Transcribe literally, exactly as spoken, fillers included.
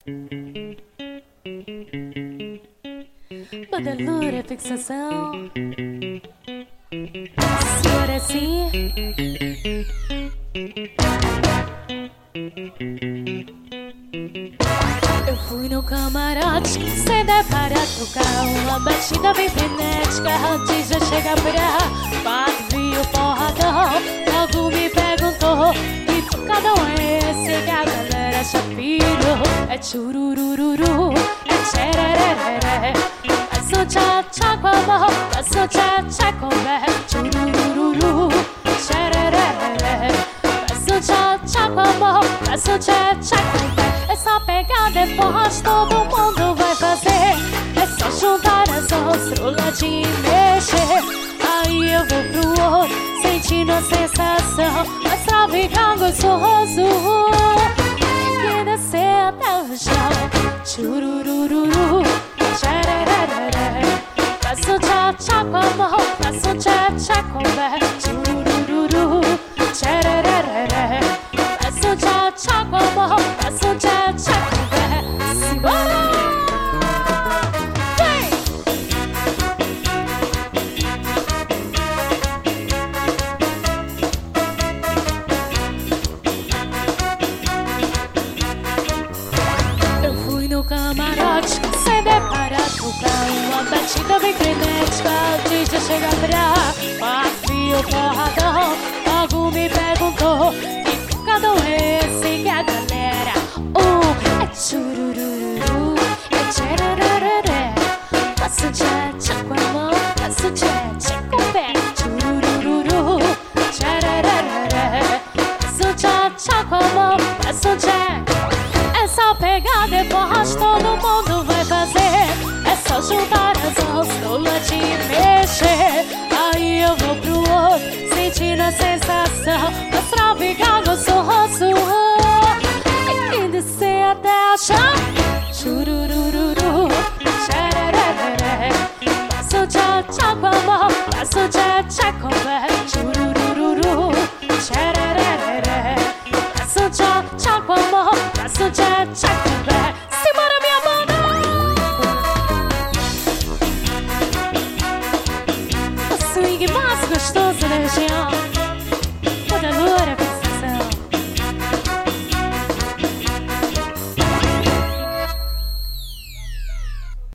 Badalura é fixação. Se for assim, eu fui no camarote sem dar para tocar uma batida bem frenética antes de chegar pra quatro vi o porradão. Logo me perguntou que tocadão é esse que a galera já pirou. É chururururu, é tcherereré. Faz um tchá-tchá com a mão, faz um tchá-tchá com o pé. Chururururu, tcherereré. Faz um tchá-tchá com a mão, faz um tchá-tchá com o pé. É só pegar depois, todo mundo vai fazer. É só juntar as mãos pro ladinho e mexer. Aí eu vou pro outro, sentindo a sensação, mas pra ficar gostoso tem que descer até o chão. Chururururu, tcherereré. Faço tchá-tchá com a mão, faço tchá-tchá com o pé. Chururururu, tcherereré. Faço tchá-tchá com a mão, faço tchá-tchá com o pé. Simbora! No camarote, sem deparar tocar uma batida bem frenética antes de chegar pra quatro o porradão. Logo me perguntou que tocadão é esse que a galera uh, é churururu, é tcherereré. Faço tchá-tchá com a mão, faço tchá-tchá com o pé. Churururu, tcherereré. Faço tchá-tchá com a mão, faço tchá. É só pegar depois, todo mundo vai fazer. É só juntar as mãos no ladinho e mexer. Aí eu vou pro outro, sentindo a sensação, mas pra ficar gostoso tem que descer até o chão. Chururururu, tcherereré. Faço tchá-tchá com a mão, faço tchá-tchá com o pé. Chururururu, tcherereré. Faço tchá-tchá com a mão, faço tchá-tchá com o pé. Simbora, minha banda! O swing mais gostoso da região.